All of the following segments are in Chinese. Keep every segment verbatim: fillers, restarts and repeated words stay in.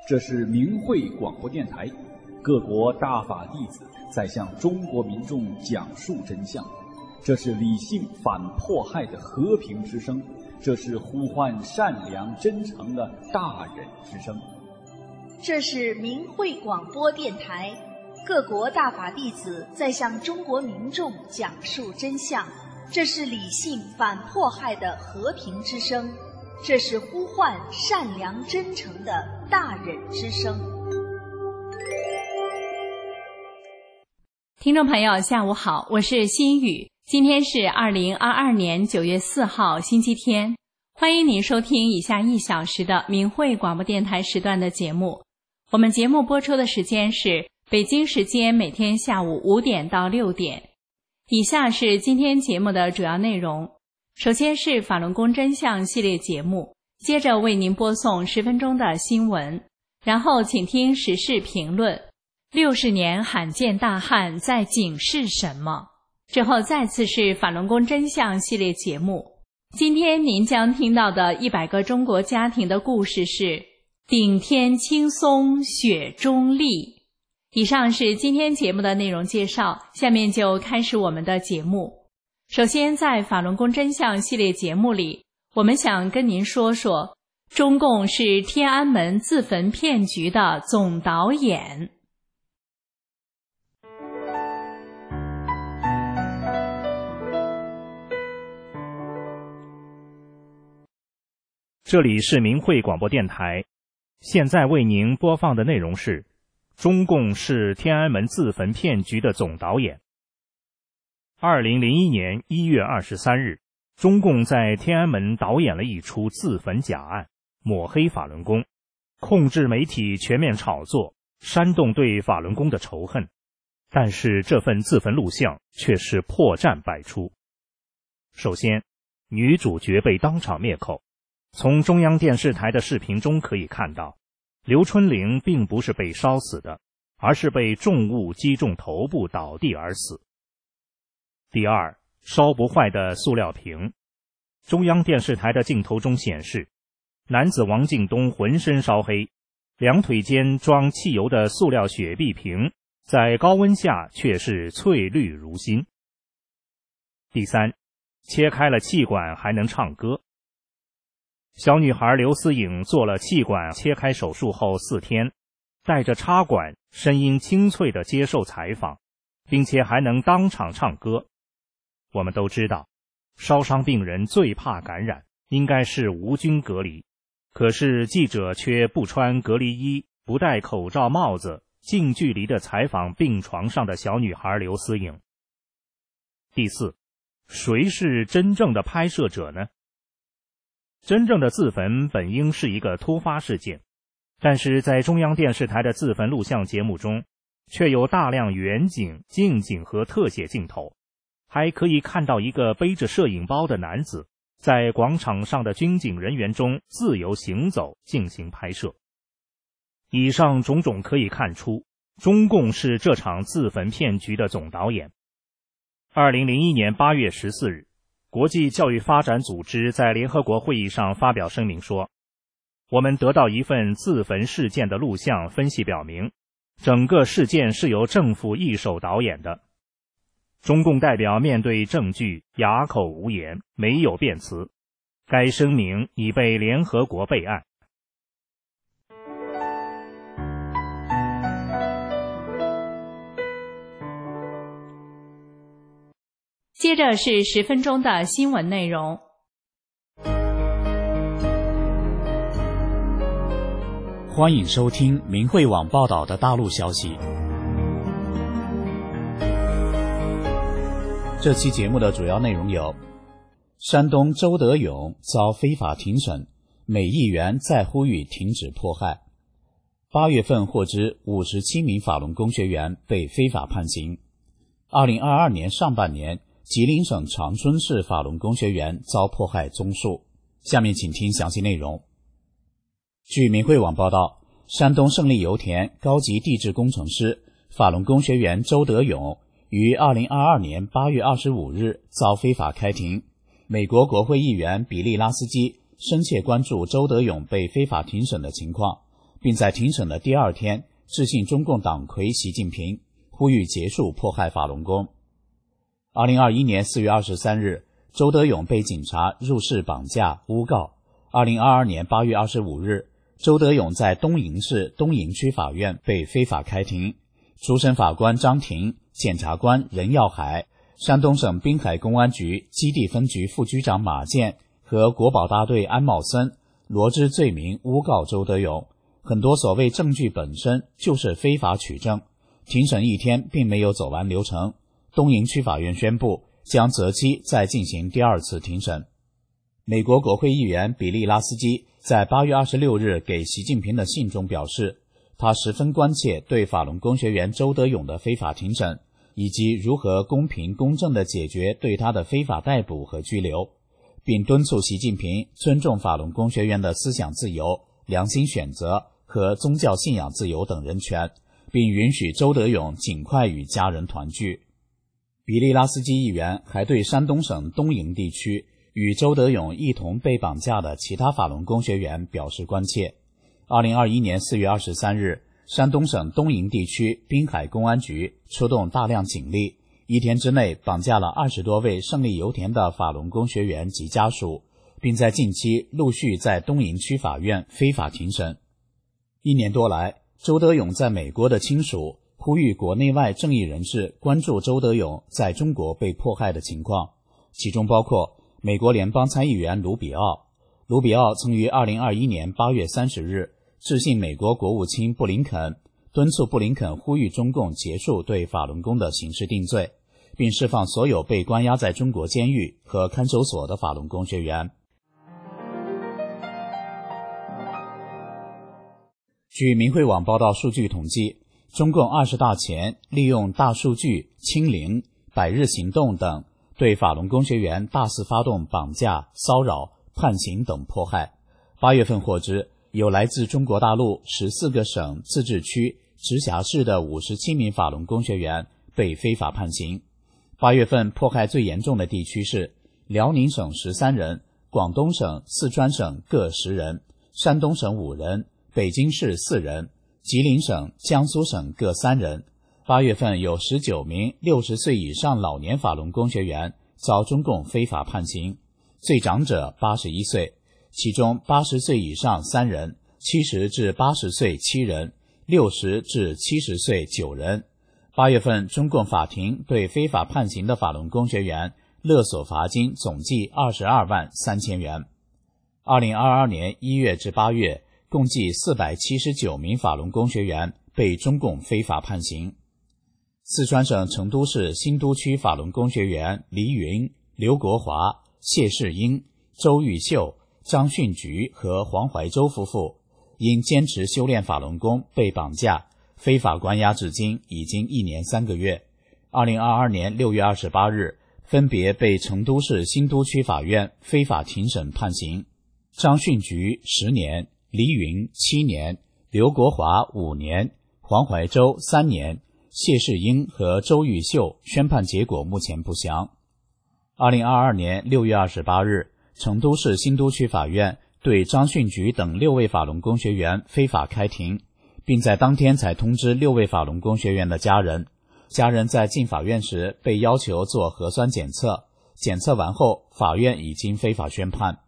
这是明慧广播电台，各国大法弟子在向中国民众讲述真相。这是理性反迫害的和平之声，这是呼唤善良真诚的大忍之声。 这是明慧广播电台，各国大法弟子在向中国民众讲述真相。这是理性反迫害的和平之声，这是呼唤善良真诚的大忍之声。 听众朋友下午好，我是心雨，今天是二零二二年九月四号星期天，欢迎您收听以下一小时的明慧广播电台时段的节目。我们节目播出的时间是北京时间每天下午五点到六点。以下是今天节目的主要内容，首先是法轮功真相系列节目，接着为您播送十分钟的新闻，然后请听时事评论，六十年罕见大旱在警示什么？之后再次是法轮功真相系列节目。今天您将听到的一百个中国家庭的故事是顶天青松雪中立。以上是今天节目的内容介绍，下面就开始我们的节目。首先在法轮功真相系列节目里，我们想跟您说说中共是天安门自焚骗局的总导演。 这里是明慧广播电台，现在为您播放的内容是中共是天安门自焚骗局的总导演。二零零一年一月二十三日，中共在天安门导演了一出自焚假案，抹黑法轮功，控制媒体全面炒作，煽动对法轮功的仇恨。但是这份自焚录像却是破绽百出。首先，女主角被当场灭口。从中央电视台的视频中可以看到，刘春玲并不是被烧死的，而是被重物击中头部倒地而死。第二，烧不坏的塑料瓶。中央电视台的镜头中显示，男子王敬东浑身烧黑，两腿间装汽油的塑料雪碧瓶在高温下却是翠绿如新。第三，切开了气管还能唱歌。小女孩刘思颖做了气管切开手术后四天，带着插管，声音清脆地接受采访，并且还能当场唱歌。我们都知道，烧伤病人最怕感染，应该是无菌隔离。可是记者却不穿隔离衣，不戴口罩帽子，近距离地采访病床上的小女孩刘思颖。第四，谁是真正的拍摄者呢？真正的自焚本应是一个突发事件，但是在中央电视台的自焚录像节目中，却有大量远景、近景和特写镜头，还可以看到一个背着摄影包的男子在广场上的军警人员中自由行走进行拍摄。以上种种可以看出，中共是这场自焚骗局的总导演。二零零一年八月十四日，国际教育发展组织在联合国会议上发表声明说，我们得到一份自焚事件的录像分析表明，整个事件是由政府一手导演的。中共代表面对证据哑口无言，没有辩词。该声明已被联合国备案。 接着是十分钟的新闻内容。 欢迎收听明慧网报道的大陆消息。这期节目的主要内容有：山东周德勇遭非法庭审，美议员再呼吁停止迫害；八月份获知五十七名法轮功学员被非法判刑；二零二二年上半年吉林省长春市法轮功学员遭迫害综述。下面请听详细内容。据明慧网报道，山东胜利油田高级地质工程师、法轮功学员周德勇于二零二二年八月二十五日遭非法开庭。美国国会议员比利拉斯基深切关注周德勇被非法庭审的情况，并并在庭审的第二天致信中共党魁习近平，呼吁结束迫害法轮功。二零二一年四月二十三日，周德勇被警察入室绑架诬告。二零二二年八月二十五日，周德勇在东营市东营区法院被非法开庭。主审法官张庭、检察官任耀海、山东省滨海公安局基地分局副局长马建和国保大队安茂森罗织罪名诬告周德勇，很多所谓证据本身就是非法取证。庭审一天并没有走完流程，东营区法院宣布将择期再进行第二次庭审。美国国会议员比利·拉斯基在八月二十六日给习近平的信中表示，他十分关切对法轮功学员周德勇的非法庭审，以及如何公平公正地解决对他的非法逮捕和拘留，并敦促习近平尊重法轮功学员的思想自由、良心选择和宗教信仰自由等人权，并允许周德勇尽快与家人团聚。比利·拉斯基议员还对山东省东营地区与周德勇一同被绑架的其他法轮功学员表示关切。二零二一年四月二十三日，山东省东营地区滨海公安局出动大量警力，一天之内绑架了二十多位胜利油田的法轮功学员及家属，并在近期陆续在东营区法院非法庭审。一年多来，周德勇在美国的亲属呼吁国内外正义人士关注周德勇在中国被迫害的情况，其中包括美国联邦参议员卢比奥。卢比奥曾于二零二一年八月三十日致信美国国务卿布林肯，敦促布林肯呼吁中共结束对法轮功的刑事定罪，并释放所有被关押在中国监狱和看守所的法轮功学员。据明慧网报道数据统计，中共二十大前利用大数据、清零、百日行动等对法轮功学员大肆发动绑架、骚扰、判刑等迫害。八月份获知，有来自中国大陆十四个省、自治区、直辖市的五十七名法轮功学员被非法判刑。八月份迫害最严重的地区是辽宁省十三人、广东省、四川省各十人、山东省五人、北京市四人、吉林省、江苏省各三人。八月份有十九名六十岁以上老年法轮功学员遭中共非法判刑，最长者八十一岁，其中八十岁以上三人，七十至八十岁七人，六十至七十岁九人。八月份中共法庭对非法判刑的法轮功学员勒索罚金总计二十二万三千元。二零二二年一月至八月，共计四百七十九名法轮功学员被中共非法判刑。四川省成都市新都区法轮功学员黎云、刘国华、谢世英、周玉秀、张训菊和黄怀洲夫妇因坚持修炼法轮功被绑架，非法关押至今已经一年三个月。二零二二年六月二十八日，分别被成都市新都区法院非法庭审判刑。张训菊十年，黎云七年，刘国华五年，黄怀洲三年，谢世英和周玉秀宣判结果目前不详。二零二二年六月二十八日，成都市新都区法院对张训菊等六位法轮功学员非法开庭，并在当天才通知六位法轮功学员的家人。家人在进法院时被要求做核酸检测，检测完后，法院已经非法宣判。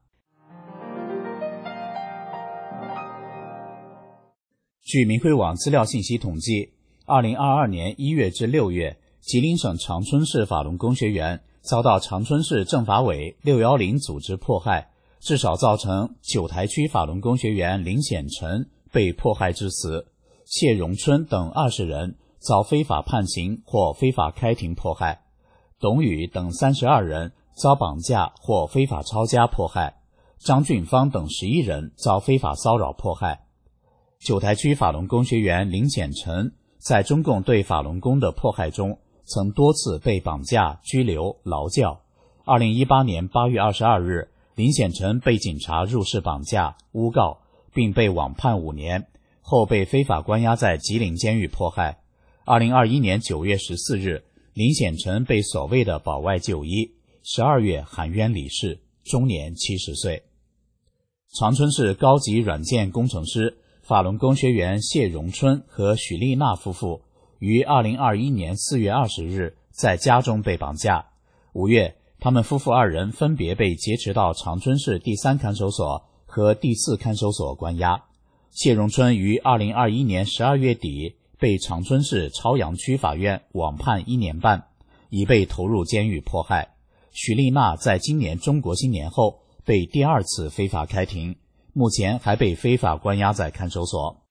据明慧网资料信息统计，二零二二年一月至六月，吉林省长春市法轮功学员遭到长春市政法委六一零组织迫害，至少造成九台区法轮功学员林显晨被迫害致死，谢荣春等二十人遭非法判刑或非法开庭迫害，董宇等三十二人遭绑架或非法抄家迫害，张俊芳等十一人遭非法骚扰迫害。九台区法轮功学员林显晨在中共对法轮功的迫害中，曾多次被绑架、拘留、劳教。二零一八年八月二十二日，林显晨被警察入室绑架、诬告，并被网判五年，后被非法关押在吉林监狱迫害。二零二一年九月十四日，林显晨被所谓的保外就医，十二月含冤离世，终年七十岁。长春市高级软件工程师、 法轮功学员谢荣春和许丽娜夫妇于二零二一年四月二十日在家中被绑架。五月，他们夫妇二人分别被劫持到长春市第三看守所和第四看守所关押。谢荣春于二零二一年十二月底被长春市朝阳区法院网判一年半，已被投入监狱迫害。许丽娜在今年中国新年后被第二次非法开庭，目前还被非法关押在看守所。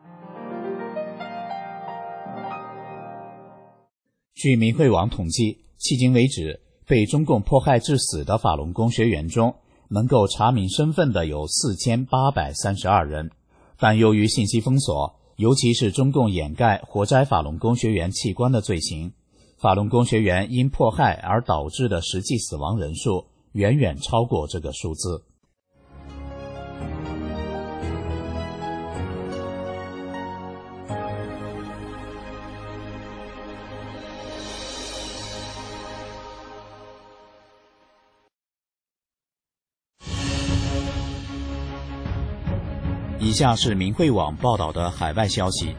据明慧网统计，迄今为止，被中共迫害致死的法轮功学员中，能够查明身份的有四千八百三十二人，但由于信息封锁，尤其是中共掩盖活摘法轮功学员器官的罪行，法轮功学员因迫害而导致的实际死亡人数远远超过这个数字。以下是明慧网报道的海外消息，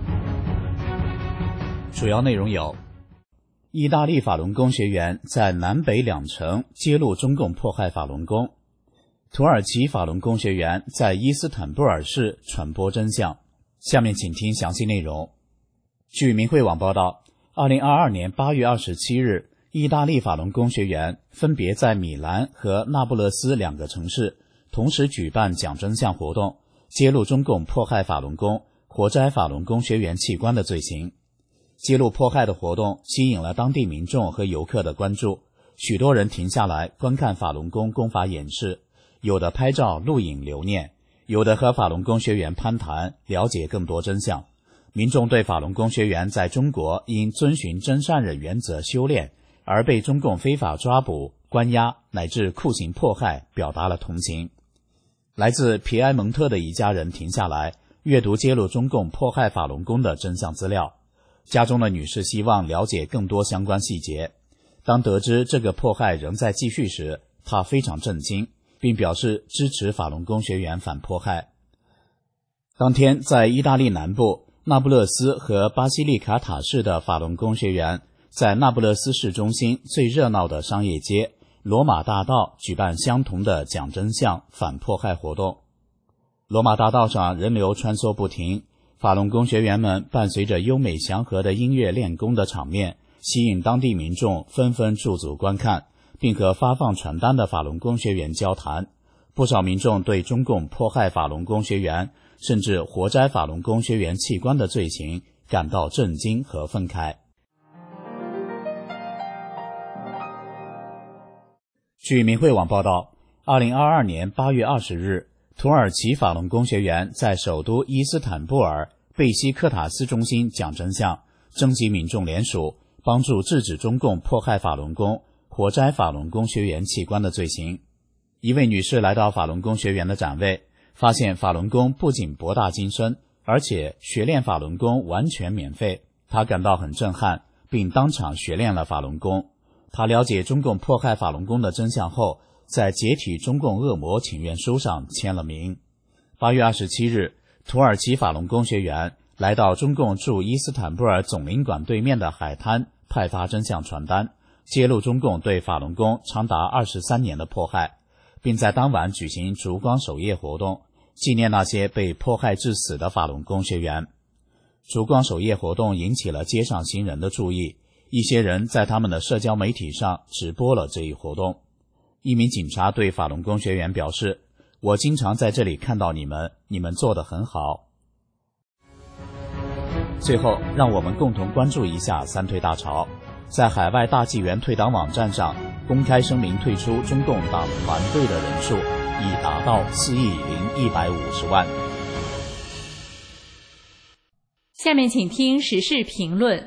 主要内容有：意大利法轮功学员在南北两城揭露中共迫害法轮功；土耳其法轮功学员在伊斯坦布尔市传播真相。下面请听详细内容。据明慧网报道，二零二二年八月二十七日，意大利法轮功学员分别在米兰和那不勒斯两个城市同时举办讲真相活动，揭露中共迫害法轮功、活摘法轮功学员器官的罪行。揭露迫害的活动吸引了当地民众和游客的关注，许多人停下来观看法轮功功法演示，有的拍照录影留念，有的和法轮功学员攀谈，了解更多真相。民众对法轮功学员在中国因遵循真善忍原则修炼而被中共非法抓捕、关押乃至酷刑迫害表达了同情。来自皮埃蒙特的一家人停下来阅读揭露中共迫害法轮功的真相资料，家中的女士希望了解更多相关细节。当得知这个迫害仍在继续时，她非常震惊，并表示支持法轮功学员反迫害。当天，在意大利南部那不勒斯和巴西利卡塔市的法轮功学员在那不勒斯市中心最热闹的商业街罗马大道举办相同的讲真相反迫害活动。罗马大道上人流穿梭不停，法轮功学员们伴随着优美祥和的音乐练功的场面，吸引当地民众纷纷驻足观看，并和发放传单的法轮功学员交谈。不少民众对中共迫害法轮功学员甚至活摘法轮功学员器官的罪行感到震惊和愤慨。据明慧网报道，二零二二年八月二十日，土耳其法轮功学员在首都伊斯坦布尔贝西克塔斯中心讲真相，征集民众联署，帮助制止中共迫害法轮功、活摘法轮功学员器官的罪行。一位女士来到法轮功学员的展位，发现法轮功不仅博大精深，而且学练法轮功完全免费，她感到很震撼，并当场学练了法轮功。她了解中共迫害法轮功的真相后，在解体中共恶魔请愿书上签了名。八月二十七日，土耳其法轮功学员来到中共驻伊斯坦布尔总领馆对面的海滩派发真相传单，揭露中共对法轮功长达二十三年的迫害，并在当晚举行烛光守夜活动，纪念那些被迫害致死的法轮功学员。烛光守夜活动引起了街上行人的注意，一些人在他们的社交媒体上直播了这一活动。一名警察对法轮功学员表示，我经常在这里看到你们，你们做得很好。最后，让我们共同关注一下三退大潮。在海外大纪元退党网站上公开声明退出中共党团队的人数已达到四亿零一百五十万。 下面请听时事评论。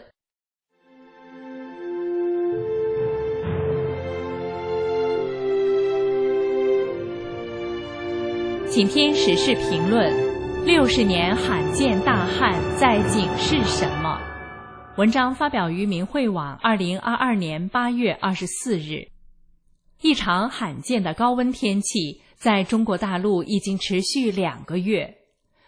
请听时事评论：六十年罕见大旱在警示什么？文章发表于明慧网，二零二二年八月二十四日。一场罕见的高温天气在中国大陆已经持续两个月。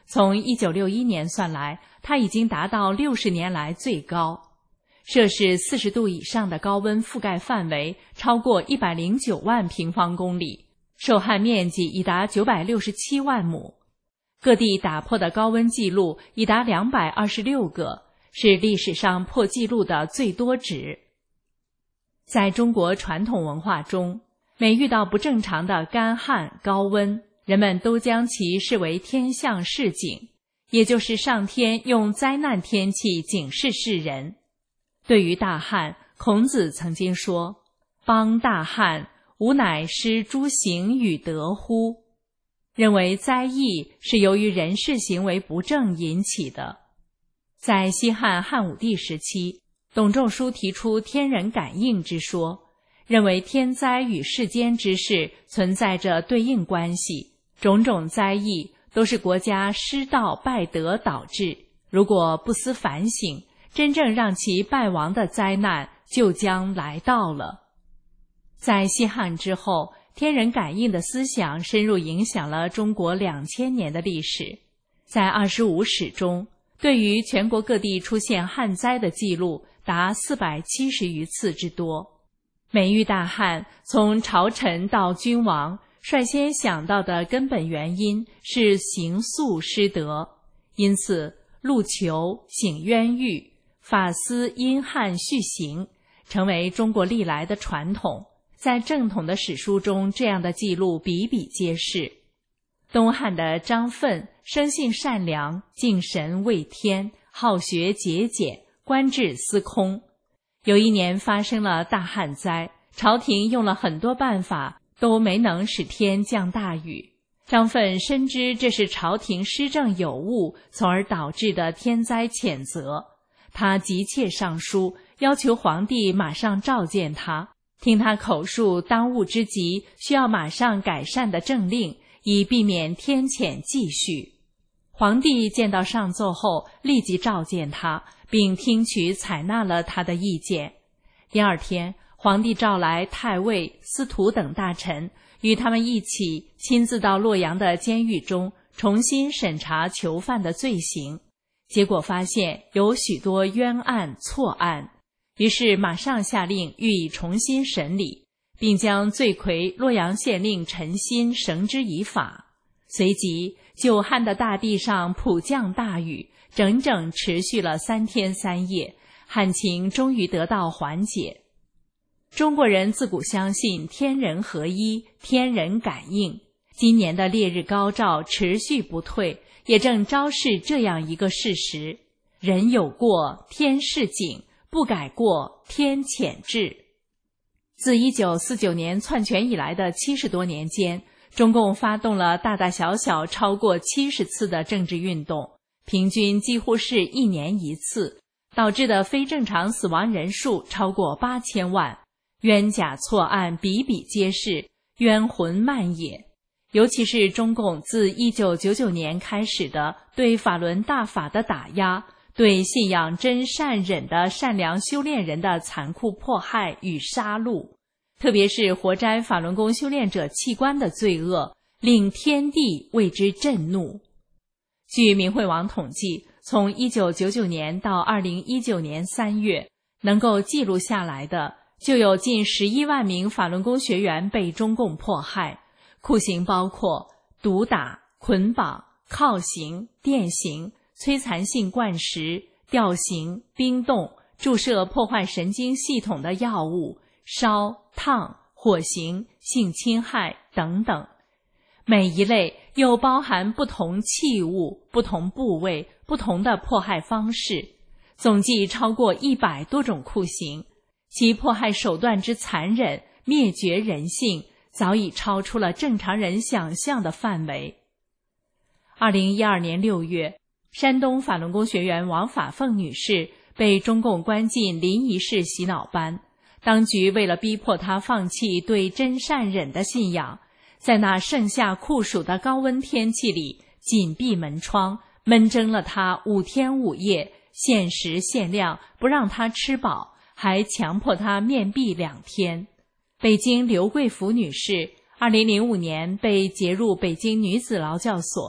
从一九六一年算来，它已经达到六十年来最高。摄氏四十度以上的高温覆盖范围超过一百零九万平方公里，受旱面积已达九百六十七万亩。各地打破的高温记录已达两百二十六个，是历史上破纪录的最多值。在中国传统文化中，每遇到不正常的干旱、高温，人们都将其视为天象示警，也就是上天用灾难天气警示世人。对于大旱，孔子曾经说：“邦大旱，吾乃失诸行与德乎？”认为灾异是由于人事行为不正引起的。在西汉汉武帝时期，董仲舒提出天人感应之说，认为天灾与世间之事存在着对应关系，种种灾异都是国家失道败德导致，如果不思反省，真正让其败亡的灾难就将来到了。在西汉之后，天人感应的思想深入影响了中国两千年的历史。在二十五史中，对于全国各地出现旱灾的记录达四百七十余次之多。每遇大旱，从朝臣到君王，率先想到的根本原因是行宿失德，因此陆求、醒冤狱、法司因旱续行成为中国历来的传统。在正统的史书中，这样的记录比比皆是。东汉的张奋生性善良，敬神畏天，好学节俭，官至司空。有一年发生了大旱灾，朝廷用了很多办法，都没能使天降大雨。张奋深知这是朝廷施政有误，从而导致的天灾谴责。他急切上书，要求皇帝马上召见他，听他口述当务之急需要马上改善的政令，以避免天谴继续。皇帝见到上奏后，立即召见他，并听取采纳了他的意见。第二天，皇帝召来太尉、司徒等大臣，与他们一起亲自到洛阳的监狱中重新审查囚犯的罪行，结果发现有许多冤案错案，于是马上下令予以重新审理，并将罪魁洛阳县令陈新绳之以法。随即久旱的大地上普降大雨，整整持续了三天三夜，旱情终于得到缓解。中国人自古相信天人合一，天人感应，今年的烈日高照持续不退，也正昭示这样一个事实：人有过，天示警，不改过，天谴治。自一九四九年篡权以来的七十多年间，中共发动了大大小小超过七十次的政治运动，平均几乎是一年一次，导致的非正常死亡人数超过八千万，冤假错案比比皆是，冤魂漫野。尤其是中共自一九九九年开始的对法轮大法的打压，对信仰真善忍的善良修炼人的残酷迫害与杀戮，特别是活摘法轮功修炼者器官的罪恶，令天地为之震怒。据明慧网统计，从一九九九年到二零一九年三月，能够记录下来的就有近十一万名法轮功学员被中共迫害，酷刑包括毒打、捆绑、铐刑、电刑、摧残性灌食、吊刑、冰冻、注射破坏神经系统的药物、烧、烫、火刑、性侵害等等。每一类又包含不同器物、不同部位、不同的迫害方式，总计超过一百多种酷刑，其迫害手段之残忍、灭绝人性，早已超出了正常人想象的范围。二零一二年六月，山东法轮功学员王法凤女士被中共关进临沂市洗脑班，当局为了逼迫她放弃对真善忍的信仰，在那盛夏酷暑的高温天气里紧闭门窗，闷蒸了她五天五夜，限时限量，不让她吃饱，还强迫她面壁两天。北京刘贵福女士二零零五年被劫入北京女子劳教所，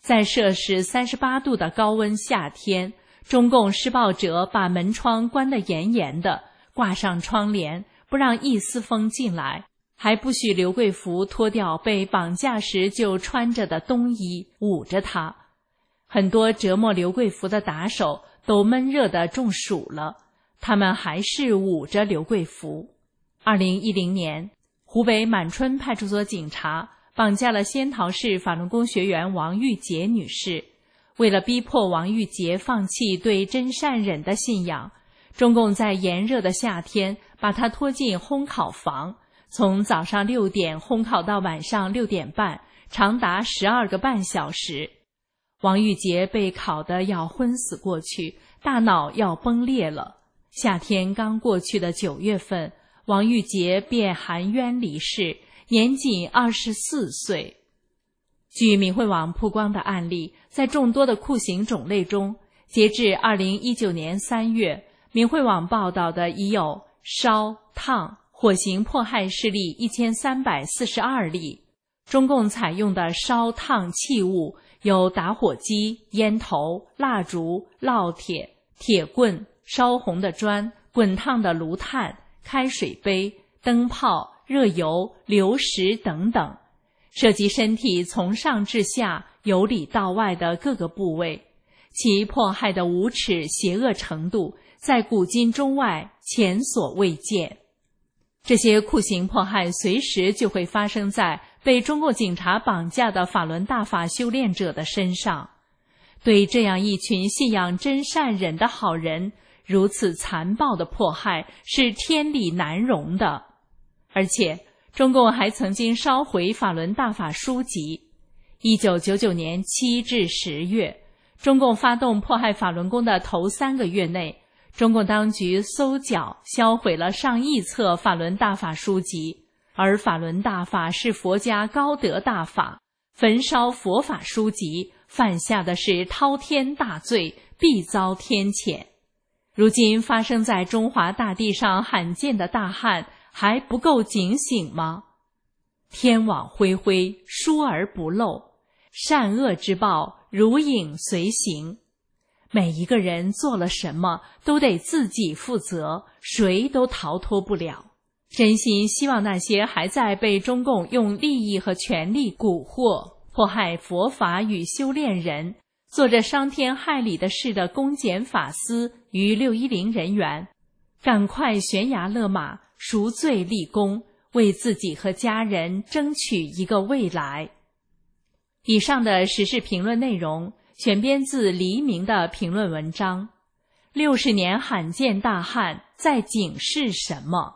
在摄氏三十八度的高温夏天，中共施暴者把门窗关得严严的，挂上窗帘，不让一丝风进来，还不许刘贵福脱掉被绑架时就穿着的冬衣，捂着他。很多折磨刘贵福的打手都闷热的中暑了，他们还是捂着刘贵福。二零一零年，湖北满春派出所警察绑架了仙桃市法轮功学员王玉洁女士。为了逼迫王玉洁放弃对真善忍的信仰，中共在炎热的夏天把她拖进烘烤房，从早上六点烘烤到晚上六点半，长达十二个半小时。王玉洁被烤得要昏死过去，大脑要崩裂了。夏天刚过去的九月份，王玉洁便含冤离世，年仅二十四岁。据明慧网曝光的案例，在众多的酷刑种类中，截至二零一九年三月，明慧网报道的已有烧、烫、火刑迫害事例一千三百四十二例。中共采用的烧烫器物有打火机、烟头、蜡烛、烙铁、铁棍、烧红的砖、滚烫的炉炭、开水杯、灯泡、热油、流石等等，涉及身体从上至下、由里到外的各个部位，其迫害的无耻邪恶程度在古今中外前所未见。这些酷刑迫害随时就会发生在被中共警察绑架的法轮大法修炼者的身上。对这样一群信仰真善忍的好人，如此残暴的迫害是天理难容的。而且中共还曾经烧毁法轮大法书籍。一九九九年七至十月，中共发动迫害法轮功的头三个月内，中共当局搜缴销毁了上亿册法轮大法书籍，而法轮大法是佛家高德大法，焚烧佛法书籍犯下的是滔天大罪，必遭天谴。如今发生在中华大地上罕见的大旱，还不够警醒吗？天网恢恢，疏而不漏，善恶之报如影随形。每一个人做了什么都得自己负责，谁都逃脱不了。真心希望那些还在被中共用利益和权力蛊惑、迫害佛法与修炼人，做着伤天害理的事的公检法司与六一零人员，赶快悬崖勒马，赎罪立功，为自己和家人争取一个未来。以上的时事评论内容选编自黎明的评论文章。六十年罕见大旱在警示什么？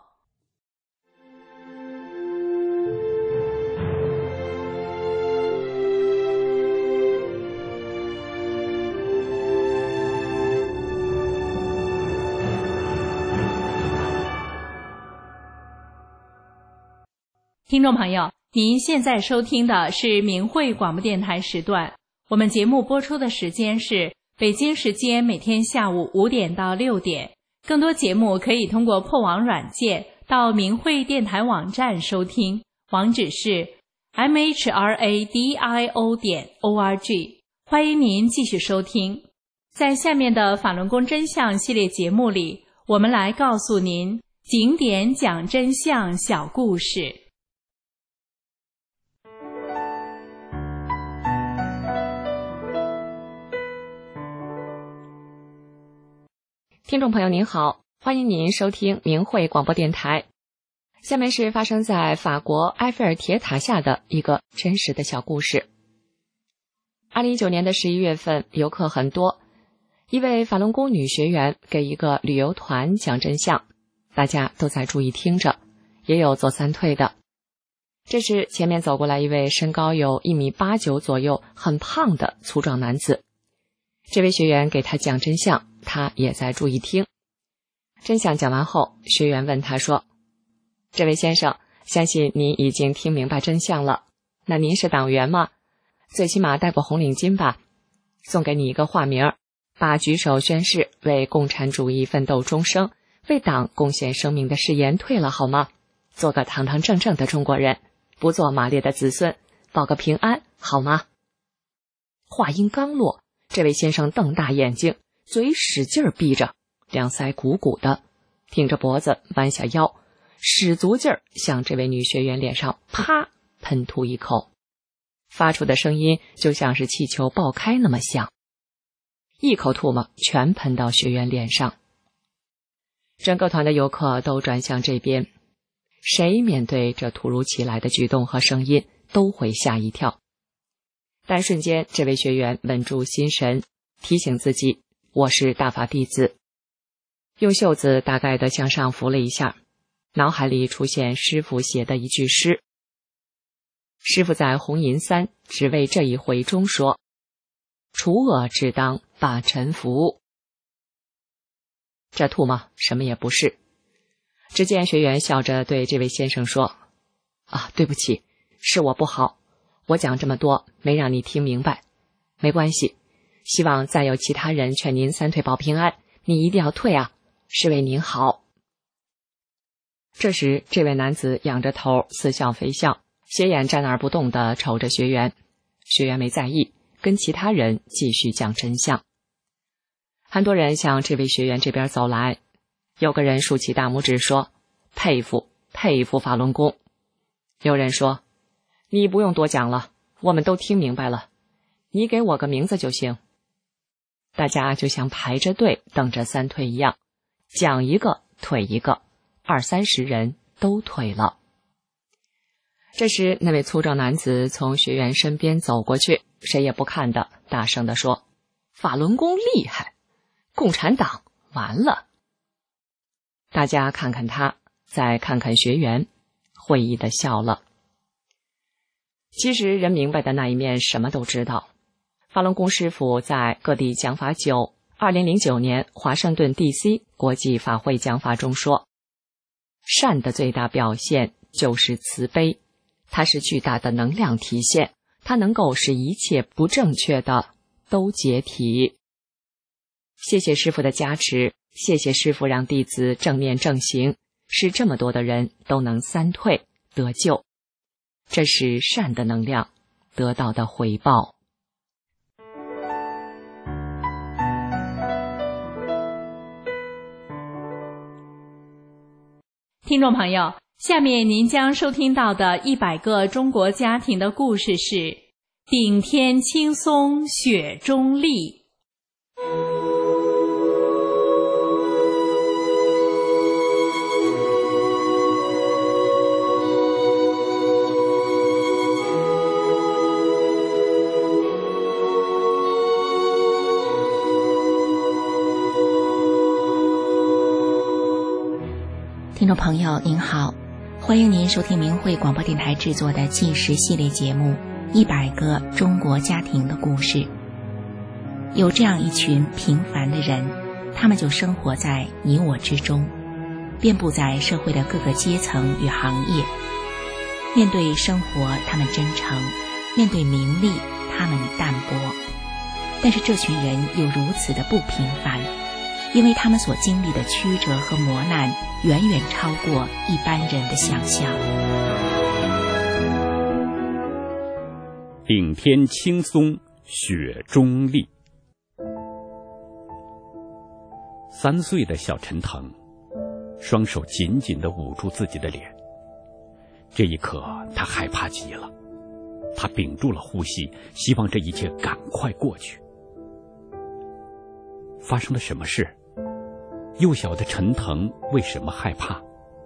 听众朋友，您现在收听的是明慧广播电台时段，我们节目播出的时间是北京时间每天下午五点到六点。更多节目可以通过破网软件到明慧电台网站收听，网址是 m h r a d i o 点 o r g。 欢迎您继续收听。在下面的法轮功真相系列节目里，我们来告诉您景点讲真相小故事。 听众朋友您好，欢迎您收听明慧广播电台。下面是发生在法国埃菲尔铁塔下的一个真实的小故事。二零一九年的十一月份，游客很多，一位法轮功女学员给一个旅游团讲真相，大家都在注意听着，也有走散退的。这时前面走过来一位身高有一米八九左右，很胖的粗壮男子。这位学员给他讲真相，他也在注意听。真相讲完后，学员问他说：这位先生，相信您已经听明白真相了，那您是党员吗？最起码戴过红领巾吧？送给你一个化名，把举手宣誓为共产主义奋斗终生，为党贡献生命的誓言退了好吗？做个堂堂正正的中国人，不做马列的子孙，保个平安好吗？ 话音刚落，这位先生瞪大眼睛，嘴使劲闭着，两腮鼓鼓的，挺着脖子弯下腰，使足劲儿向这位女学员脸上啪喷吐一口，发出的声音就像是气球爆开那么响，一口唾沫全喷到学员脸上。整个团的游客都转向这边，谁面对这突如其来的举动和声音都会吓一跳。但瞬间这位学员稳住心神，提醒自己，我是大法弟子，用袖子大概的向上拂了一下，脑海里出现师父写的一句诗。师父在红银三只为这一回中说，除恶只当把尘服。这吐沫什么也不是。只见学员笑着对这位先生说，啊，对不起，是我不好，我讲这么多没让你听明白，没关系，希望再有其他人劝您三退保平安，你一定要退啊，是为您好。这时这位男子仰着头似笑非笑，斜眼站那儿不动地瞅着学员，学员没在意，跟其他人继续讲真相。很多人向这位学员这边走来，有个人竖起大拇指说，佩服佩服法轮功。有人说，你不用多讲了，我们都听明白了，你给我个名字就行。大家就像排着队等着三退一样，讲一个退一个，二三十人都退了。这时那位粗壮男子从学员身边走过去，谁也不看的大声地说，法轮功厉害，共产党完了。大家看看他，再看看学员，会意地笑了。其实人明白的那一面什么都知道。法轮功师父在各地讲法九二零零九年华盛顿 D C 国际法会讲法中说，善的最大表现就是慈悲，它是巨大的能量体现，它能够使一切不正确的都解体。谢谢师父的加持，谢谢师父让弟子正念正行，使这么多的人都能三退得救，这是善的能量得到的回报。 听众朋友，下面您将收听到的一百个中国家庭的故事是顶天青松雪中立。 听众朋友您好，欢迎您收听明慧广播电台制作的纪实系列节目《一百个中国家庭的故事》。有这样一群平凡的人，他们就生活在你我之中，遍布在社会的各个阶层与行业。面对生活他们真诚，面对名利他们淡泊，但是这群人又如此的不平凡，因为他们所经历的曲折和磨难远远超过一般人的想象。 顶天青松雪中立。三岁的小陈腾双手紧紧地捂住自己的脸，这一刻他害怕极了，他屏住了呼吸，希望这一切赶快过去。发生了什么事？幼小的陈腾为什么害怕？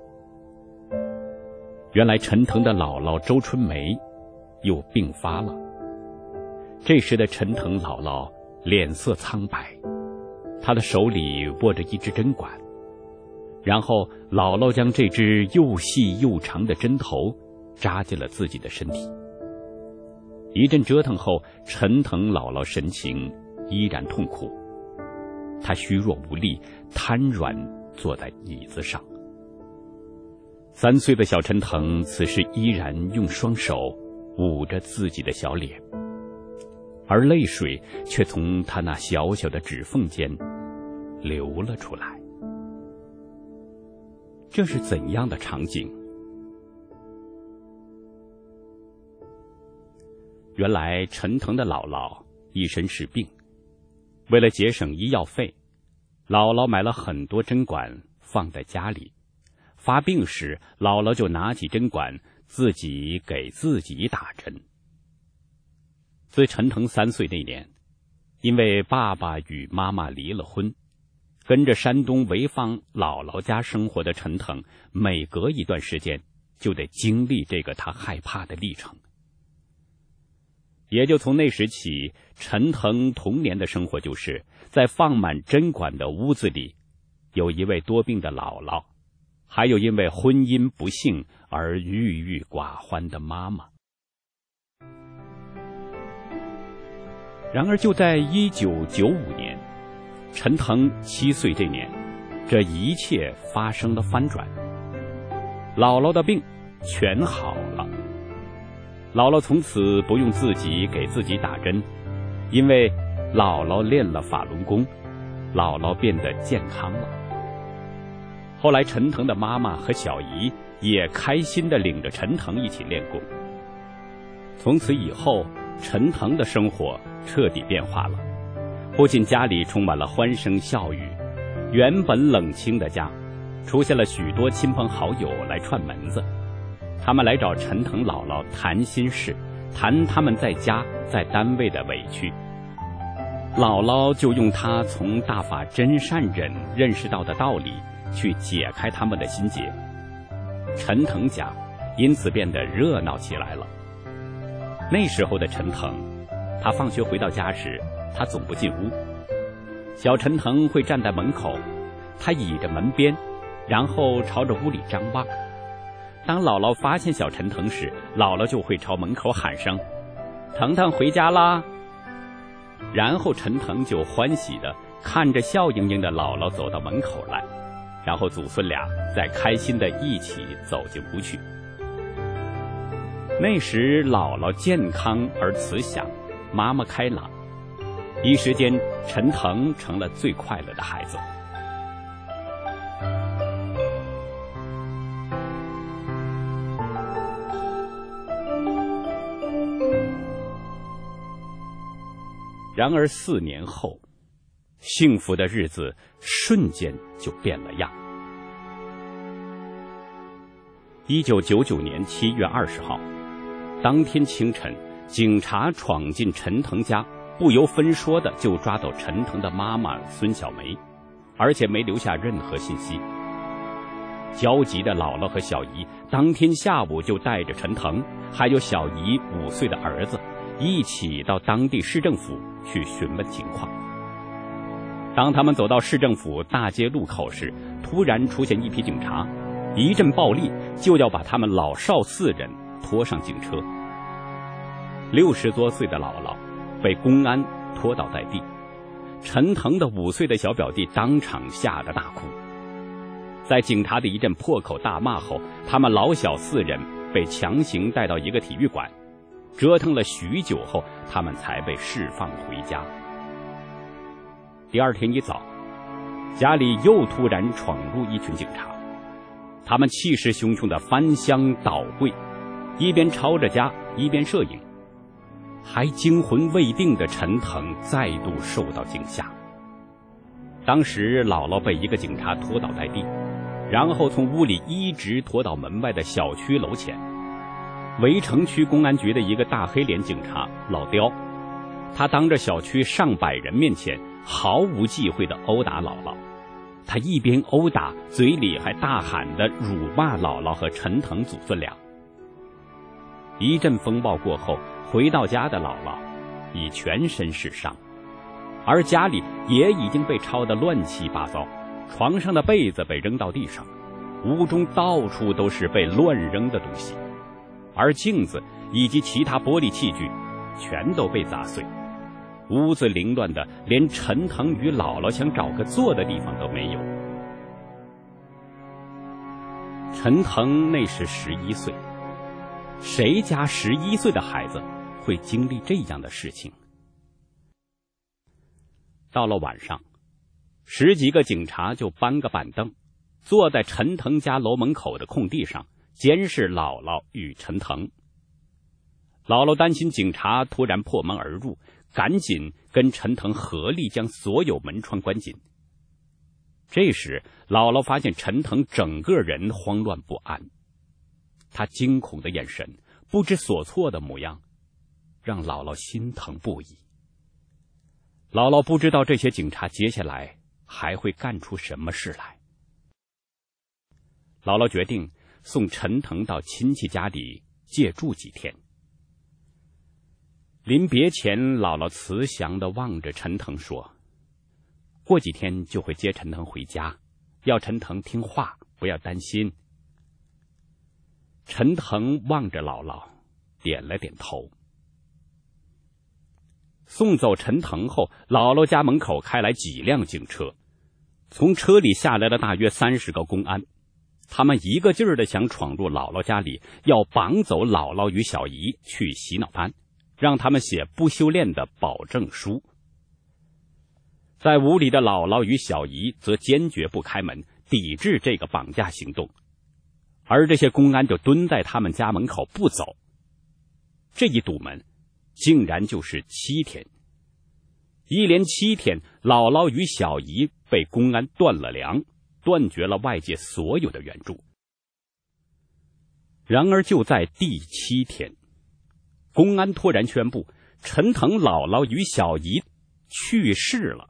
原来陈腾的姥姥周春梅又病发了。这时的陈腾姥姥脸色苍白，她的手里握着一支针管，然后姥姥将这支又细又长的针头扎进了自己的身体。一阵折腾后，陈腾姥姥神情依然痛苦，她虚弱无力，瘫软坐在椅子上。三岁的小陈腾此时依然用双手捂着自己的小脸，而泪水却从他那小小的指缝间流了出来。这是怎样的场景？原来陈腾的姥姥一身是病。为了节省医药费，姥姥买了很多针管放在家里。发病时，姥姥就拿起针管自己给自己打针。自陈腾三岁那年，因为爸爸与妈妈离了婚，跟着山东潍坊姥姥家生活的陈腾，每隔一段时间就得经历这个他害怕的历程。也就从那时起，陈腾童年的生活就是在放满针管的屋子里，有一位多病的姥姥，还有因为婚姻不幸而郁郁寡欢的妈妈。然而就在一九九五年，陈腾七岁这年，这一切发生了翻转。姥姥的病全好了，姥姥从此不用自己给自己打针，因为姥姥练了法轮功，姥姥变得健康了。后来陈腾的妈妈和小姨也开心地领着陈腾一起练功。从此以后，陈腾的生活彻底变化了，不仅家里充满了欢声笑语，原本冷清的家出现了许多亲朋好友来串门子。他们来找陈腾姥姥谈心事，谈他们在家在单位的委屈。姥姥就用她从大法真善忍认识到的道理去解开他们的心结。陈腾家因此变得热闹起来了。那时候的陈腾，他放学回到家时，他总不进屋。小陈腾会站在门口，他倚着门边，然后朝着屋里张望。当姥姥发现小陈腾时，姥姥就会朝门口喊声：“腾腾回家啦！”然后陈腾就欢喜地看着笑盈盈的姥姥走到门口来，然后祖孙俩再开心地一起走进屋去。那时姥姥健康而慈祥，妈妈开朗，一时间陈腾成了最快乐的孩子。然而四年后，幸福的日子瞬间就变了样。一九九九年七月二十号，当天清晨，警察闯进陈腾家，不由分说的就抓到陈腾的妈妈孙小梅，而且没留下任何信息。焦急的姥姥和小姨当天下午就带着陈腾还有小姨五岁的儿子一起到当地市政府去询问情况。当他们走到市政府大街路口时，突然出现一批警察，一阵暴力就要把他们老少四人拖上警车。六十多岁的姥姥被公安拖倒在地，陈腾的五岁的小表弟当场吓得大哭。在警察的一阵破口大骂后，他们老小四人被强行带到一个体育馆，折腾了许久后，他们才被释放回家。第二天一早，家里又突然闯入一群警察，他们气势汹汹地翻箱倒柜，一边抄着家一边摄影。还惊魂未定的陈腾再度受到惊吓。当时姥姥被一个警察拖倒在地，然后从屋里一直拖到门外的小区楼前。围城区公安局的一个大黑脸警察老刁，他当着小区上百人面前毫无忌讳地殴打姥姥。他一边殴打，嘴里还大喊地辱骂姥姥和陈腾祖孙俩。一阵风暴过后，回到家的姥姥已全身是伤，而家里也已经被抄得乱七八糟，床上的被子被扔到地上，屋中到处都是被乱扔的东西，而镜子以及其他玻璃器具全都被砸碎，屋子凌乱的连陈腾与姥姥想找个坐的地方都没有。陈腾那时十一岁，谁家十一岁的孩子会经历这样的事情？到了晚上，十几个警察就搬个板凳，坐在陈腾家楼门口的空地上，监视姥姥与陈腾。 姥姥担心警察突然破门而入，赶紧跟陈腾合力将所有门窗关紧。这时姥姥发现陈腾整个人慌乱不安，他惊恐的眼神，不知所措的模样，让姥姥心疼不已。姥姥不知道这些警察接下来还会干出什么事来。姥姥决定送陈腾到亲戚家里借住几天。临别前，姥姥慈祥地望着陈腾说，过几天就会接陈腾回家，要陈腾听话，不要担心。陈腾望着姥姥，点了点头。送走陈腾后，姥姥家门口开来几辆警车，从车里下来了大约三十个公安，他们一个劲儿地想闯入姥姥家里，要绑走姥姥与小姨去洗脑班，让他们写不修炼的保证书。在屋里的姥姥与小姨则坚决不开门，抵制这个绑架行动，而这些公安就蹲在他们家门口不走。这一堵门竟然就是七天，一连七天，姥姥与小姨被公安断了粮，断绝了外界所有的援助。然而就在第七天，公安突然宣布陈腾姥姥与小姨去世了。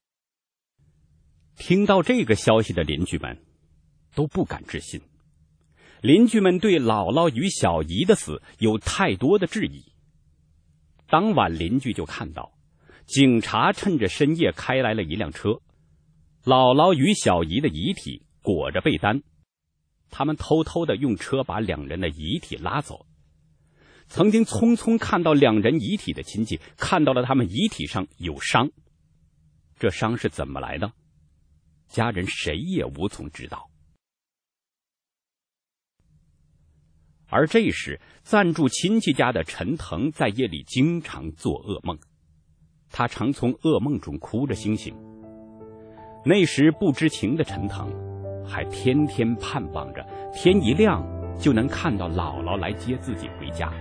听到这个消息的邻居们都不敢置信，邻居们对姥姥与小姨的死有太多的质疑。当晚邻居就看到警察趁着深夜开来了一辆车，姥姥与小姨的遗体裹着被单，他们偷偷地用车把两人的遗体拉走。曾经匆匆看到两人遗体的亲戚看到了他们遗体上有伤，这伤是怎么来的？家人谁也无从知道。而这时暂住亲戚家的陈腾在夜里经常做噩梦，他常从噩梦中哭着醒醒。那时不知情的陈腾还天天盼望着天一亮就能看到姥姥来接自己回家。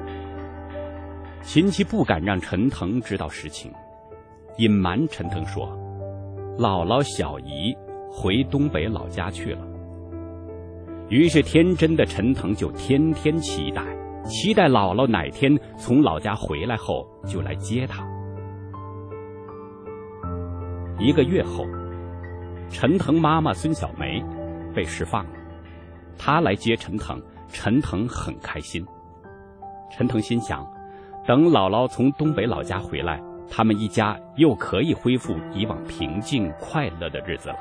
亲戚不敢让陈腾知道实情，隐瞒陈腾说姥姥小姨回东北老家去了。于是天真的陈腾就天天期待，期待姥姥哪天从老家回来后就来接他。一个月后，陈腾妈妈孙小梅被释放了，她来接陈腾，陈腾很开心。陈腾心想，等姥姥从东北老家回来，他们一家又可以恢复以往平静快乐的日子了。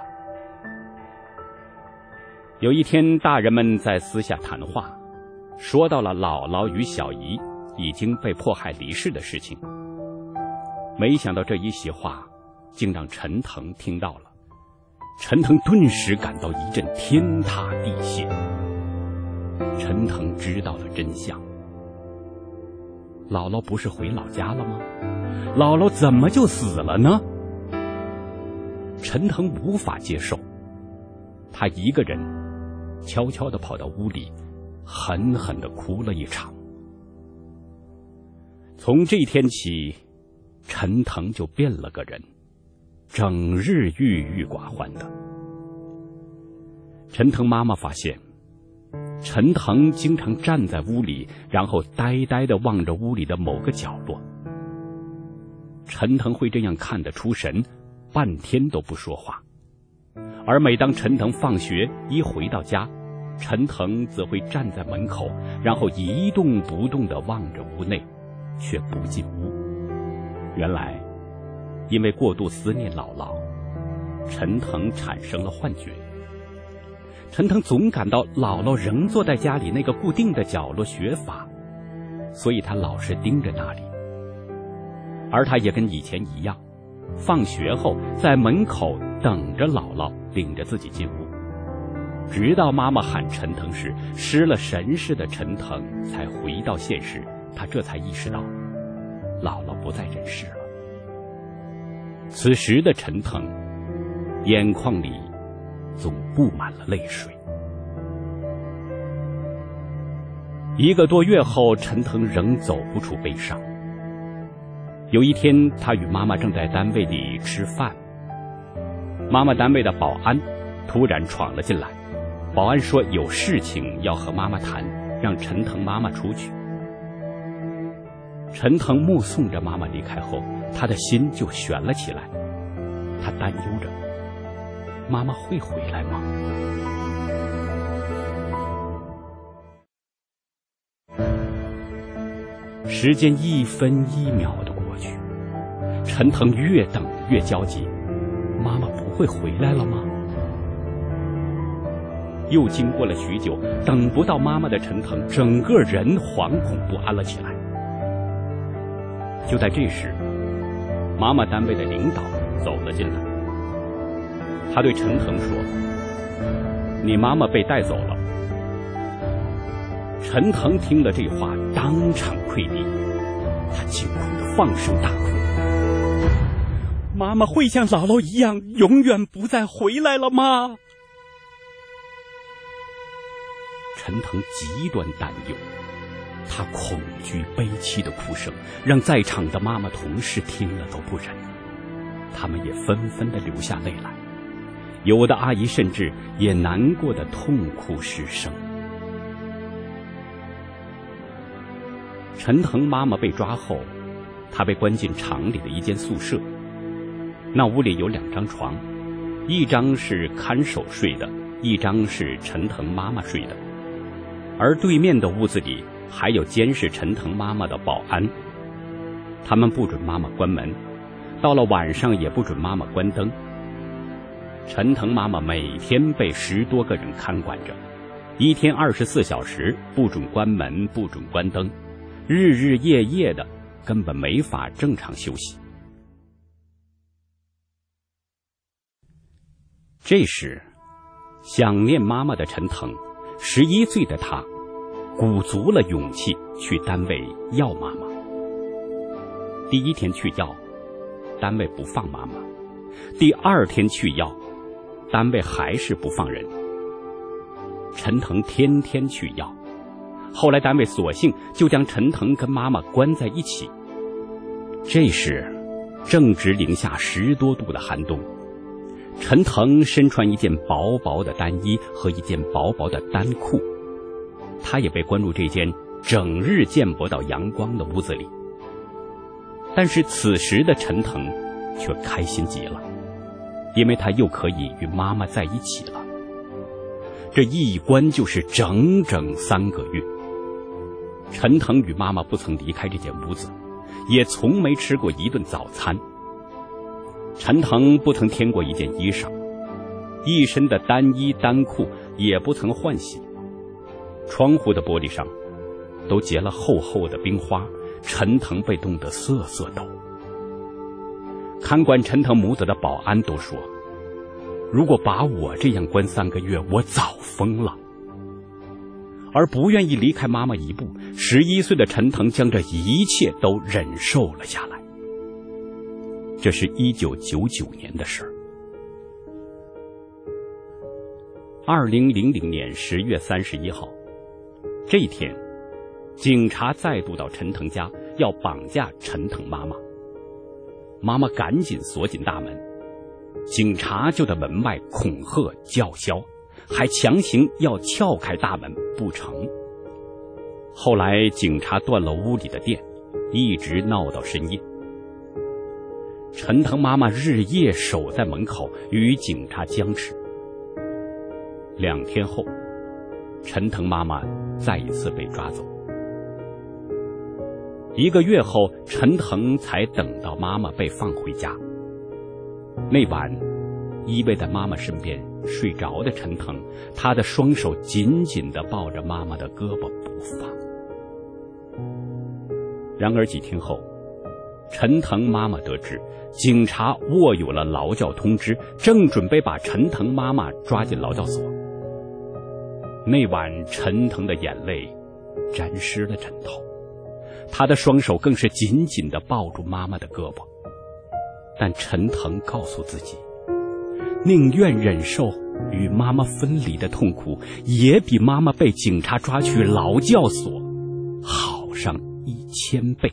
有一天，大人们在私下谈话，说到了姥姥与小姨已经被迫害离世的事情。没想到这一席话竟让陈腾听到了，陈腾顿时感到一阵天塌地陷。陈腾知道了真相，姥姥不是回老家了吗？姥姥怎么就死了呢？陈腾无法接受，他一个人悄悄地跑到屋里，狠狠地哭了一场。从这天起，陈腾就变了个人，整日郁郁寡欢的。陈腾妈妈发现，陈腾经常站在屋里，然后呆呆地望着屋里的某个角落。陈腾会这样看得出神，半天都不说话。而每当陈腾放学一回到家，陈腾则会站在门口，然后一动不动地望着屋内，却不进屋。原来因为过度思念姥姥，陈腾产生了幻觉。陈腾总感到姥姥仍坐在家里那个固定的角落学法，所以他老是盯着那里。而他也跟以前一样，放学后在门口等着姥姥领着自己进屋，直到妈妈喊陈腾时，失了神似的陈腾才回到现实。他这才意识到姥姥不在人世了。此时的陈腾眼眶里总布满了泪水。 一个多月后，陈腾仍走不出悲伤。有一天，他与妈妈正在单位里吃饭，妈妈单位的保安突然闯了进来，保安说有事情要和妈妈谈，让陈腾妈妈出去。陈腾目送着妈妈离开后，他的心就悬了起来，他担忧着妈妈会回来吗？时间一分一秒的过去，陈腾越等越焦急，妈妈不会回来了吗？又经过了许久，等不到妈妈的陈腾整个人惶恐不安了起来。就在这时，妈妈单位的领导走了进来，他对陈腾说：“你妈妈被带走了。”陈腾听了这话，当场跪地，他惊恐地放声大哭：“妈妈会像姥姥一样，永远不再回来了吗？”陈腾极端担忧，他恐惧悲戚的哭声让在场的妈妈同事听了都不忍，他们也纷纷地流下泪来，有的阿姨甚至也难过的痛哭失声。陈腾妈妈被抓后，她被关进厂里的一间宿舍，那屋里有两张床，一张是看守睡的，一张是陈腾妈妈睡的，而对面的屋子里还有监视陈腾妈妈的保安，他们不准妈妈关门，到了晚上也不准妈妈关灯。陈腾妈妈每天被十多个人看管着，一天二十四小时，不准关门，不准关灯，日日夜夜的，根本没法正常休息。这时，想念妈妈的陈腾，十一岁的他鼓足了勇气去单位要妈妈。第一天去要，单位不放妈妈；第二天去要，单位还是不放人。陈腾天天去要，后来单位索性就将陈腾跟妈妈关在一起。这时正值零下十多度的寒冬，陈腾身穿一件薄薄的单衣和一件薄薄的单裤，他也被关入这间整日见不到阳光的屋子里。但是此时的陈腾却开心极了，因为他又可以与妈妈在一起了。这一关就是整整三个月，陈腾与妈妈不曾离开这间屋子，也从没吃过一顿早餐。陈腾不曾添过一件衣裳，一身的单衣单裤也不曾换洗。窗户的玻璃上都结了厚厚的冰花，陈腾被冻得瑟瑟抖。看管陈腾母子的保安都说，如果把我这样关三个月，我早疯了。而不愿意离开妈妈一步，十一岁的陈腾将这一切都忍受了下来。这是一九九九年的事儿。二零零零年十月三十一号，这一天，警察再度到陈腾家要绑架陈腾妈妈。妈妈赶紧锁紧大门，警察就在门外恐吓叫嚣，还强行要撬开大门不成。后来警察断了屋里的电，一直闹到深夜。陈腾妈妈日夜守在门口与警察僵持。两天后，陈腾妈妈再一次被抓走。一个月后，陈腾才等到妈妈被放回家。那晚，依偎在妈妈身边睡着的陈腾，他的双手紧紧地抱着妈妈的胳膊不放。然而几天后，陈腾妈妈得知警察握有了劳教通知，正准备把陈腾妈妈抓进劳教所。那晚，陈腾的眼泪沾湿了枕头，他的双手更是紧紧地抱住妈妈的胳膊。但陈腾告诉自己，宁愿忍受与妈妈分离的痛苦，也比妈妈被警察抓去劳教所好上一千倍。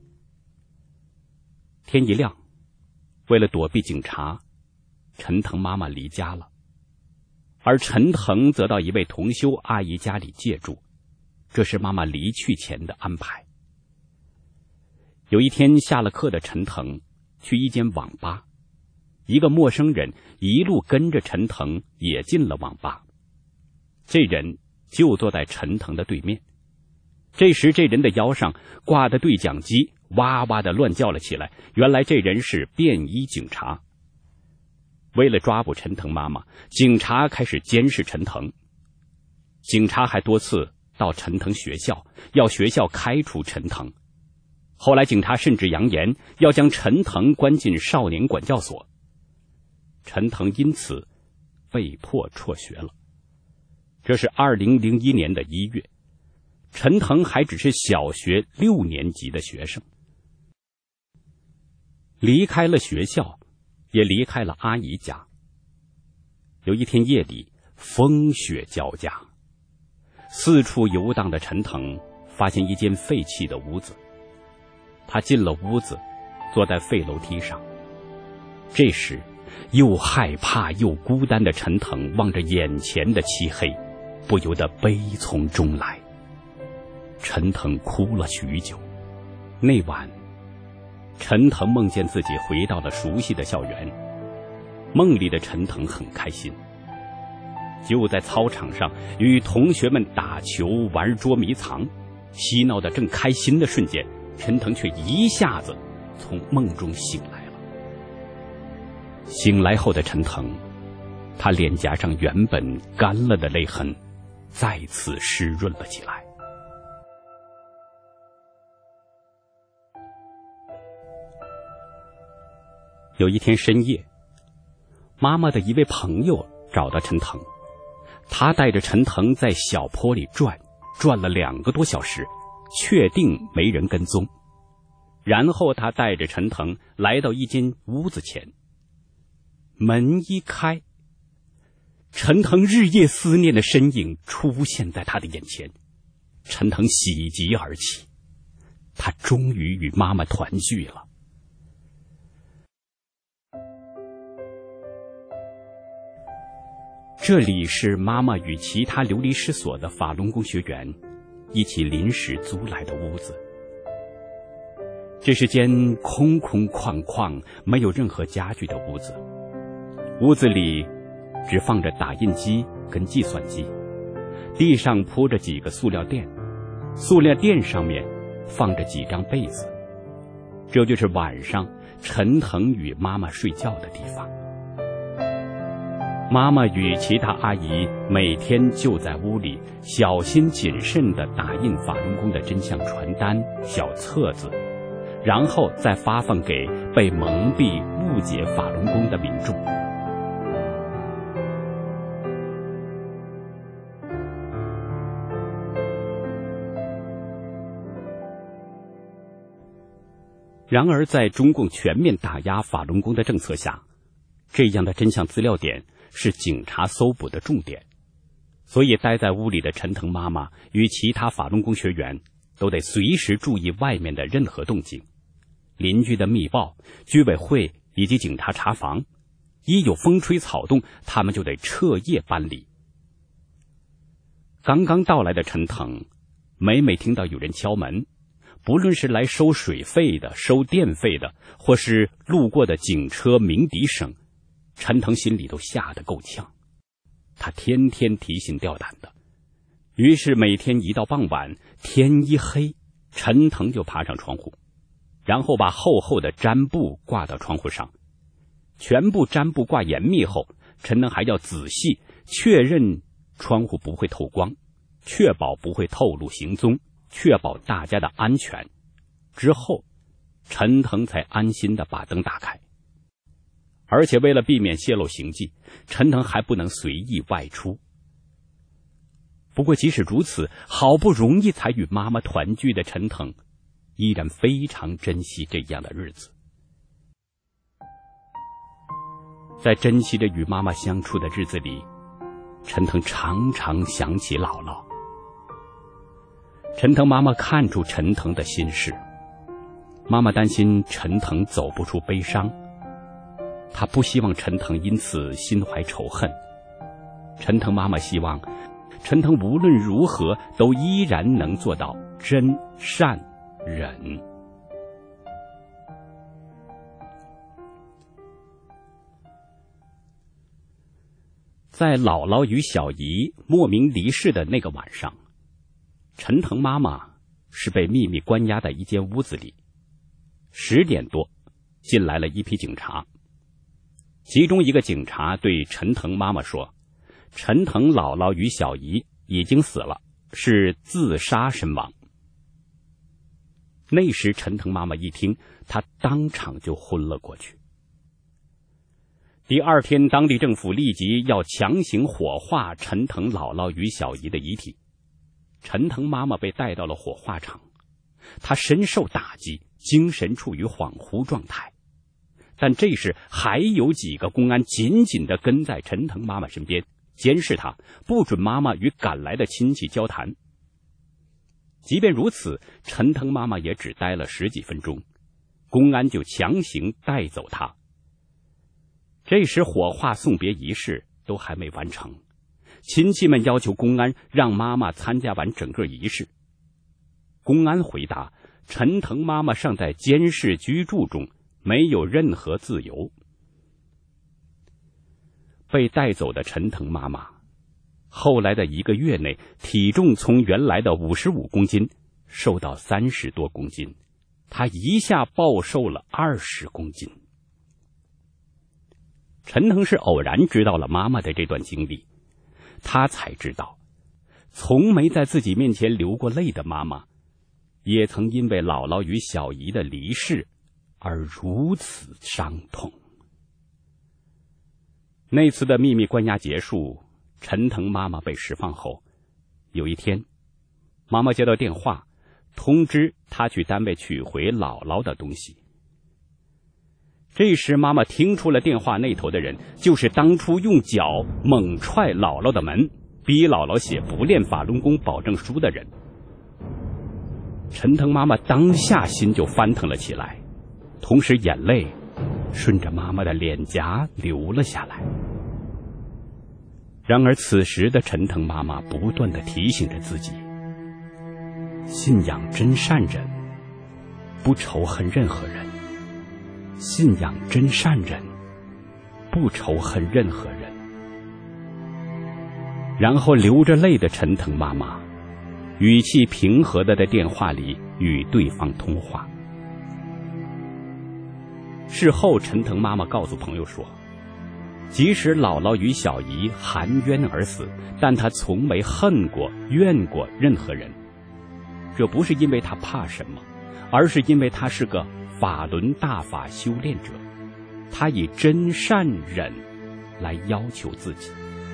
天一亮，为了躲避警察，陈腾妈妈离家了，而陈腾则到一位同修阿姨家里借住，这是妈妈离去前的安排。有一天下了课的陈腾去一间网吧，一个陌生人一路跟着陈腾也进了网吧。这人就坐在陈腾的对面。这时这人的腰上挂的对讲机哇哇的乱叫了起来，原来这人是便衣警察。为了抓捕陈腾妈妈，警察开始监视陈腾。警察还多次到陈腾学校，要学校开除陈腾。后来警察甚至扬言要将陈腾关进少年管教所。陈腾因此被迫辍学了。这是二零零一年的一月，陈腾还只是小学六年级的学生。离开了学校，也离开了阿姨家。有一天夜里，风雪交加，四处游荡的陈腾发现一间废弃的屋子。他进了屋子，坐在废楼梯上。这时，又害怕又孤单的陈腾望着眼前的漆黑，不由得悲从中来。陈腾哭了许久。那晚，陈腾梦见自己回到了熟悉的校园。梦里的陈腾很开心，就在操场上与同学们打球玩捉迷藏，嬉闹得正开心的瞬间，陈腾却一下子从梦中醒来了。醒来后的陈腾，他脸颊上原本干了的泪痕再次湿润了起来。有一天深夜，妈妈的一位朋友找到陈腾，他带着陈腾在小坡里转，转了两个多小时，确定没人跟踪。然后他带着陈腾来到一间屋子前，门一开，陈腾日夜思念的身影出现在他的眼前。陈腾喜极而泣，他终于与妈妈团聚了。这里是妈妈与其他流离失所的法轮功学员一起临时租来的屋子。这是间空空旷旷、没有任何家具的屋子。屋子里只放着打印机跟计算机，地上铺着几个塑料垫，塑料垫上面放着几张被子。这就是晚上陈腾与妈妈睡觉的地方。妈妈与其他阿姨每天就在屋里小心谨慎地打印法轮功的真相传单、小册子，然后再发放给被蒙蔽、误解法轮功的民众。然而，在中共全面打压法轮功的政策下，这样的真相资料点是警察搜捕的重点，所以待在屋里的陈腾妈妈与其他法轮功学员都得随时注意外面的任何动静。邻居的密报、居委会以及警察查房，一有风吹草动，他们就得彻夜搬离。刚刚到来的陈腾，每每听到有人敲门，不论是来收水费的、收电费的，或是路过的警车鸣笛声，陈腾心里都吓得够呛。他天天提心吊胆的，于是每天一到傍晚，天一黑，陈腾就爬上窗户，然后把厚厚的毡布挂到窗户上。全部毡布挂严密后，陈腾还要仔细确认窗户不会透光，确保不会透露行踪，确保大家的安全。之后，陈腾才安心地把灯打开。而且为了避免泄露行迹，陈腾还不能随意外出。不过即使如此，好不容易才与妈妈团聚的陈腾依然非常珍惜这样的日子。在珍惜着与妈妈相处的日子里，陈腾常常想起姥姥。 陈腾妈妈看出陈腾的心事，妈妈担心陈腾走不出悲伤，她不希望陈腾因此心怀仇恨。陈腾妈妈希望陈腾无论如何都依然能做到真善忍。在姥姥与小姨莫名离世的那个晚上，陈腾妈妈是被秘密关押在一间屋子里。十点多，进来了一批警察。其中一个警察对陈腾妈妈说，陈腾姥姥与小姨已经死了，是自杀身亡。那时陈腾妈妈一听，她当场就昏了过去。第二天，当地政府立即要强行火化陈腾姥姥与小姨的遗体。陈腾妈妈被带到了火化场，她深受打击，精神处于恍惚状态。但这时还有几个公安紧紧地跟在陈腾妈妈身边，监视她，不准妈妈与赶来的亲戚交谈。即便如此，陈腾妈妈也只待了十几分钟，公安就强行带走她。这时火化送别仪式都还没完成，亲戚们要求公安让妈妈参加完整个仪式。公安回答，陈腾妈妈尚在监视居住中，没有任何自由。被带走的陈腾妈妈后来的一个月内，体重从原来的五十五公斤瘦到三十多公斤，她一下暴瘦了二十公斤。陈腾是偶然知道了妈妈的这段经历，他才知道，从没在自己面前流过泪的妈妈，也曾因为姥姥与小姨的离世而如此伤痛。那次的秘密关押结束，陈腾妈妈被释放后，有一天，妈妈接到电话，通知她去单位取回姥姥的东西。这时妈妈听出了电话那头的人就是当初用脚猛踹姥姥的门，逼姥姥写不练法轮功保证书的人。陈腾妈妈当下心就翻腾了起来，同时眼泪顺着妈妈的脸颊流了下来。然而此时的陈腾妈妈不断地提醒着自己，信仰真善忍，不仇恨任何人，信仰真善忍，不仇恨任何人。然后流着泪的陈腾妈妈语气平和地在电话里与对方通话。事后陈腾妈妈告诉朋友说，即使姥姥与小姨含冤而死，但她从没恨过怨过任何人。这不是因为她怕什么，而是因为她是个法轮大法修炼者，她以真善忍来要求自己。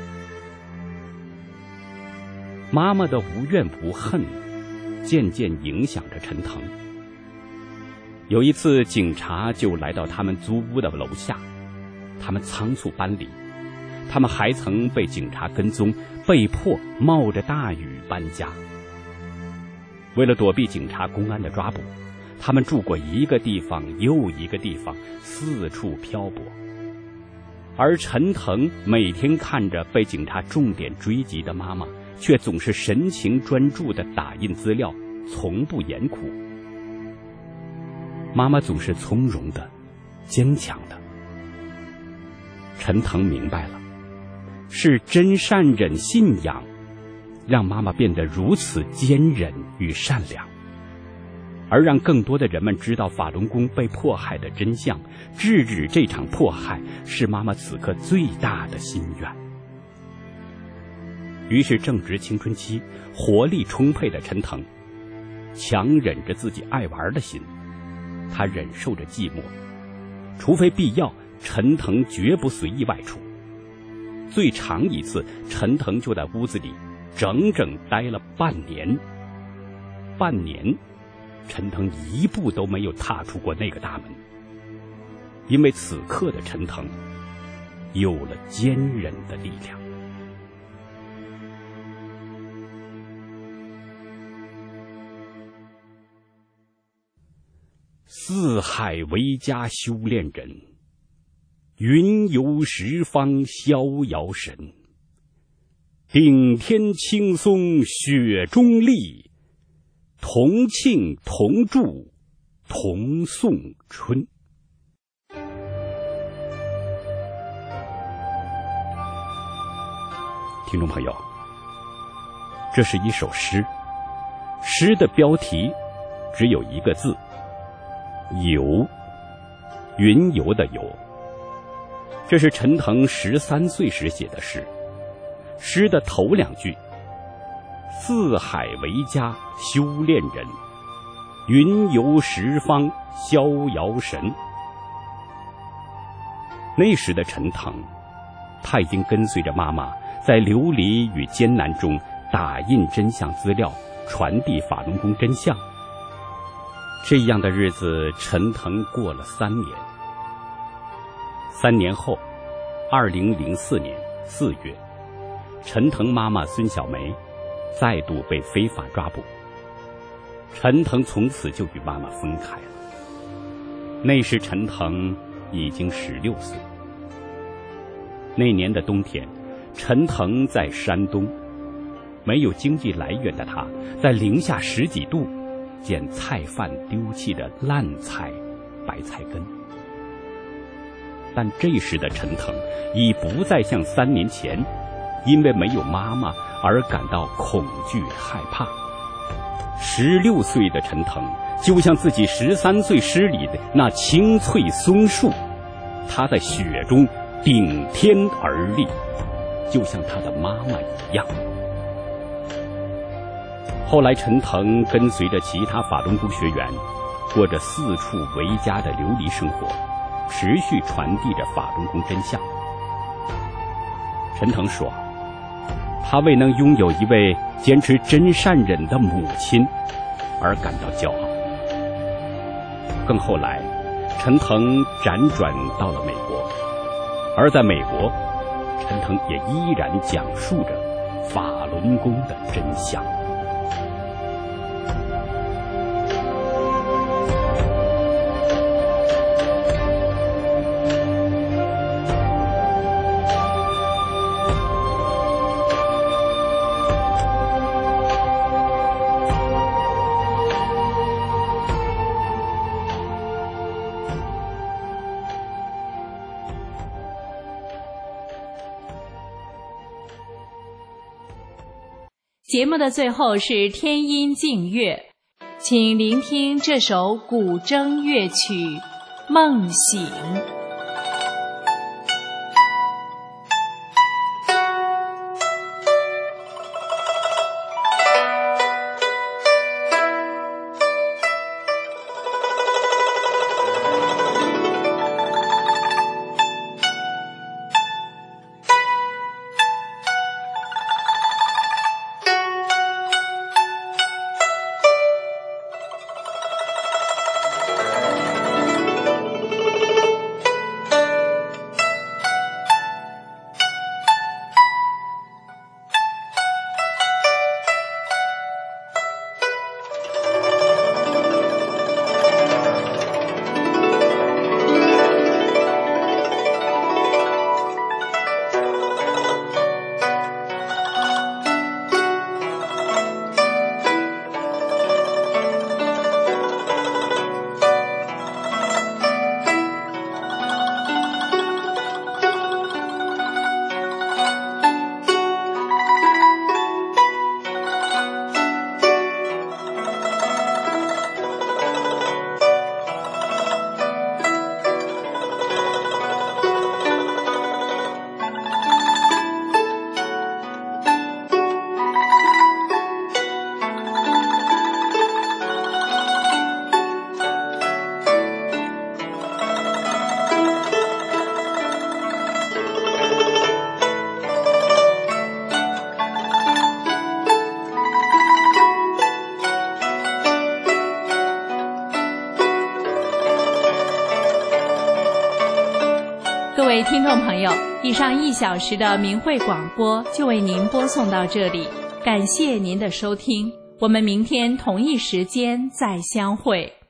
妈妈的无怨无恨渐渐影响着陈腾。有一次警察就来到他们租屋的楼下，他们仓促搬离，他们还曾被警察跟踪，被迫冒着大雨搬家。为了躲避警察公安的抓捕，他们住过一个地方又一个地方，四处漂泊。而陈腾每天看着被警察重点追击的妈妈，却总是神情专注地打印资料，从不言苦。妈妈总是从容的，坚强的。陈腾明白了，是真善忍信仰让妈妈变得如此坚忍与善良，而让更多的人们知道法轮功被迫害的真相，制止这场迫害，是妈妈此刻最大的心愿。于是正值青春期，活力充沛的陈腾强忍着自己爱玩的心，他忍受着寂寞，除非必要，陈腾绝不随意外出。最长一次，陈腾就在屋子里整整待了半年。半年，陈腾一步都没有踏出过那个大门，因为此刻的陈腾有了坚韧的力量。 四海为家修炼人，云游十方逍遥神。顶天青松雪中立，同庆同祝同颂春。听众朋友，这是一首诗，诗的标题只有一个字，游，云游的游。这是陈腾十三岁时写的诗。诗的头两句，四海为家修炼人，云游十方逍遥神。那时的陈腾，他已经跟随着妈妈在流离与艰难中打印真相资料，传递法轮功真相。这样的日子陈腾过了三年。三年后，二零零四年四月，陈腾妈妈孙小梅再度被非法抓捕。陈腾从此就与妈妈分开了。那时陈腾已经十六岁。那年的冬天，陈腾在山东，没有经济来源的他，在零下十几度捡菜贩丢弃的烂菜、白菜根。但这时的陈腾已不再像三年前因为没有妈妈而感到恐惧害怕。十六岁的陈腾就像自己十三岁诗里的那青翠松树，他在雪中顶天而立，就像他的妈妈一样。后来陈腾跟随着其他法轮功学员，过着四处为家的流离生活，持续传递着法轮功真相。陈腾说，他为能拥有一位坚持真善忍的母亲而感到骄傲。更后来，陈腾辗转到了美国，而在美国，陈腾也依然讲述着法轮功的真相。 节目的最后是天音静乐，请聆听这首古筝乐曲《梦醒》。各位听众朋友，以上一小时的明慧广播就为您播送到这里，感谢您的收听，我们明天同一时间再相会。